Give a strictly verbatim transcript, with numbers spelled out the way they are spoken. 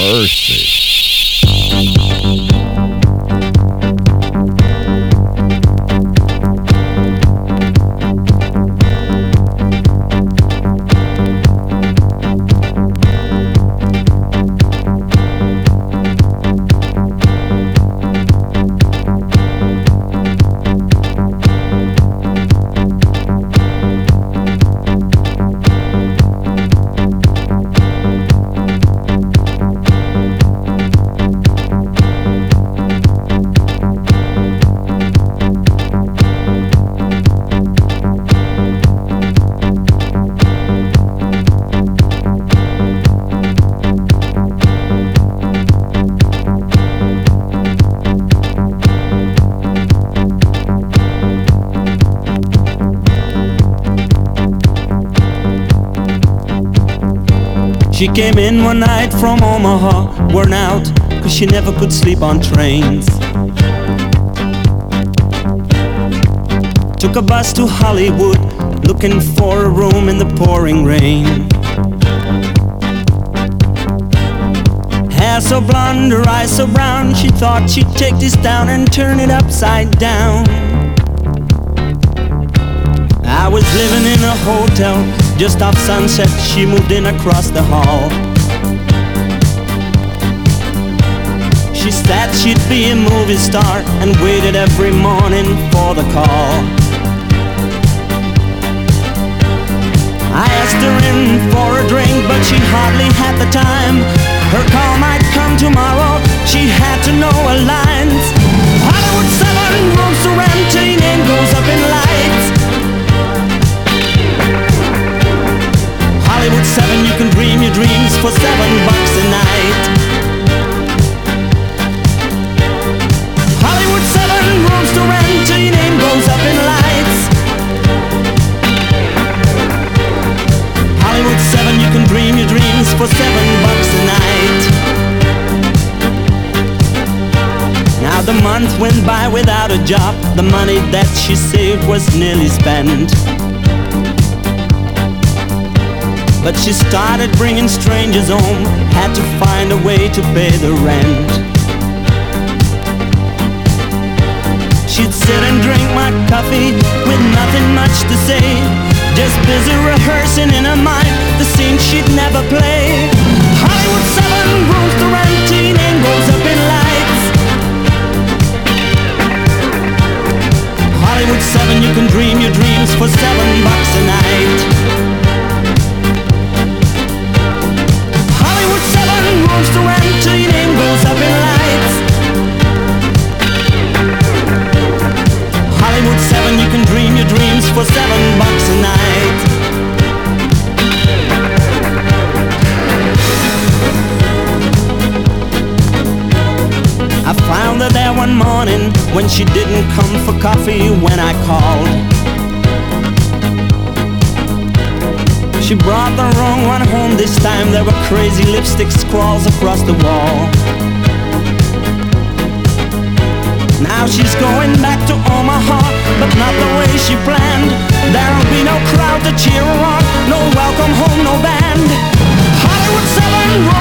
mercy. She came in one night from Omaha, worn out, cause she never could sleep on trains. Took a bus to Hollywood, looking for a room in the pouring rain. Hair so blonde, her eyes so brown, she thought she'd take this down and turn it upside down. I was living in a hotel just off Sunset, she moved in across the hall. She said she'd be a movie star and waited every morning for the call. I asked her in for a drink, but she hardly had the time. Her call might come tomorrow, she had to know her lines. Hollywood seven, rooms to rent, her name goes up in lights. Hollywood seven, you can dream your dreams for seven bucks a night. Hollywood seven, rooms to rent, your name goes up in lights. Hollywood seven, you can dream your dreams for seven bucks a night. Now the month went by without a job. The money that she saved was nearly spent. But she started bringing strangers home, had to find a way to pay the rent. She'd sit and drink my coffee with nothing much to say, just busy rehearsing in her mind the scene she'd never play. Hollywood seven, rooms to rent, her name goes up in lights. Hollywood seven, you can dream your dreams for seven bucks a night. Rooms to rent, your name goes up in lights. Hollywood seven, you can dream your dreams for seven bucks a night. I found her there one morning when she didn't come for coffee when I called. She brought the wrong one home this time. There were crazy lipstick scrawls across the wall. Now she's going back to Omaha, but not the way she planned. There'll be no crowd to cheer her on, no welcome home, no band. Hollywood seven,